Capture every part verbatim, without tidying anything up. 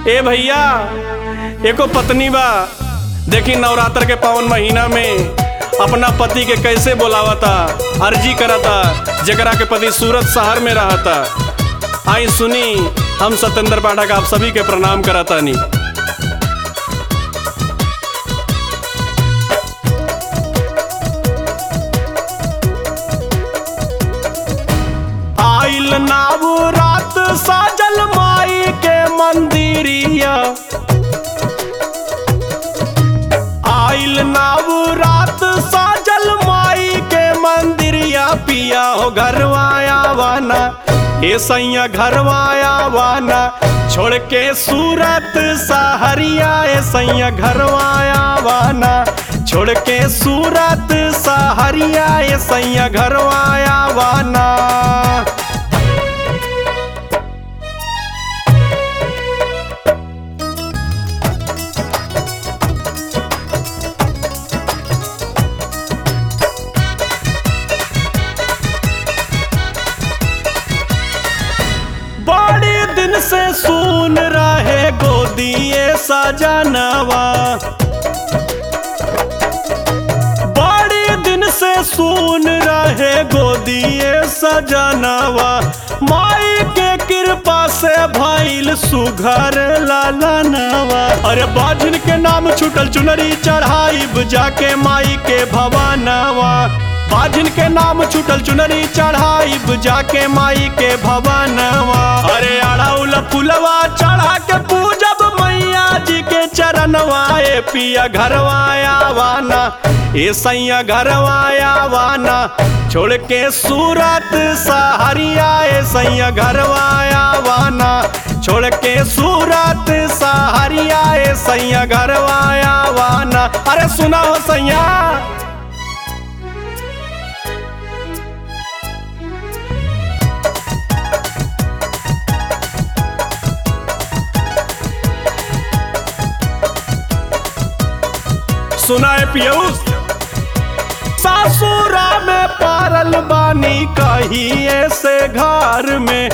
ए भैया एको पत्नी बा, देखी नवरात्र के पावन महीना में अपना पति के कैसे बोलावता, अर्जी करता, जकरा के पति सूरत शहर में रहता। आई सुनी, हम सत्येंद्र पाठक आप सभी के प्रणाम करतानी। आइल नवरात साजल माई के मंदिरिया, आइल नवरात साजल माई के मंदिरिया, पिया हो घरवाया वाना, ए सैया घरवाया वाना, छोड़ के सूरत सहरिया, ए सैया घरवाया वाना, छोड़ के सूरत सहरिया, ए सैया घरवाया वाना। बड़ी दिन से सुन रहे गोदिए सजनवा, बड़ी दिन से सुन रहे गोदिए सजनवा, माई के कृपा से भइल सुघर लालनवा। अरे बाजिन के नाम छूटल चुनरी चढ़ाइब जाके माई के भवनवा, बाजिन के नाम छूटल चुनरी चढ़ाइब जाके माई के भवनवा। अरे अड़ौल फुलवा चढ़ा के पूजब मैया जी के चरणवा, ए पिया घरवाया वाना, ए सैया घरवाया वाना, छोड़ के सूरत सहरिया, ए सैया घरवाया वाना, छोड़ के सूरत सहरिया, ए सैया घरवाया वाना। अरे सुना हो सैया, सुना है पियूस, सासुरा में पारल बानी कहिए से घर में,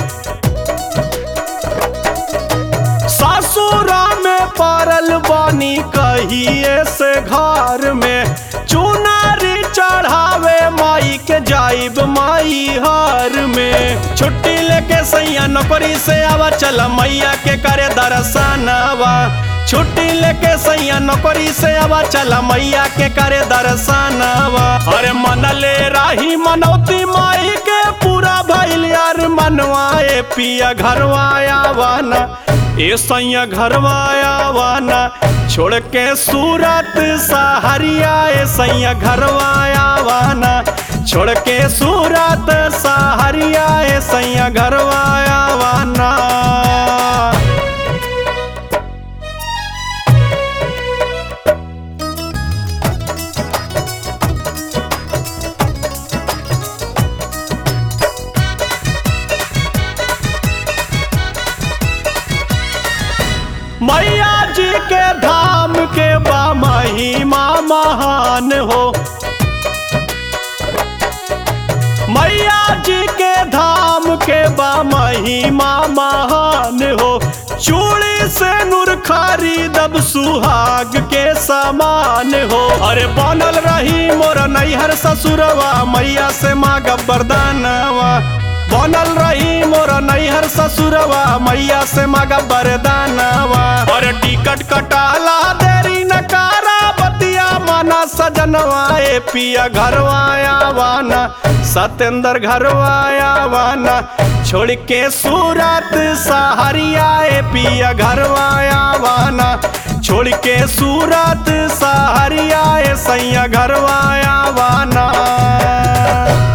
सासुरा में पारल बानी कहिए से घर में, चुनारी चढ़ावे माई के जाइब माई हार में। छुट्टी लेके सैया नौकरी से आवा, चल मैया के करे दर्शनवा, छुट्टी लेके सैया नौकरी से आवा, चला मैया के करे दर्शनवा। अरे मन ले राही मनौती माई के पूरा भइल यार मनवा, ए पिया घरवाया वाना, ए सैया घरवाया वाना, छोड़ के सूरत सहरिया, ए सैया घरवाया वाना, छोड़ के सूरत सहरिया, ए सैया घरवाया वाना। मैया जी के धाम के बा महिमा महान हो, मैया जी के धाम के बा महिमा महान हो, चूड़ी से नूर खरीदब सुहाग के समान हो। अरे बनल रही मोर नैहर ससुरवा, मैया से मांगब वरदानवा, बनल रही मोर नैहर ससुरवा, मैया से मांगब वरदानवा। और टिकट कटाला देरी नकारा, बतिया माना सजनवा, ए पिया घरवाया वाना, सत्येंद्र घरवाया वाना, छोड़ के सूरत सहरिया, ए पिया घरवाया वाना, छोड़ के सूरत सहरिया, ए सैया घरवाया वाना।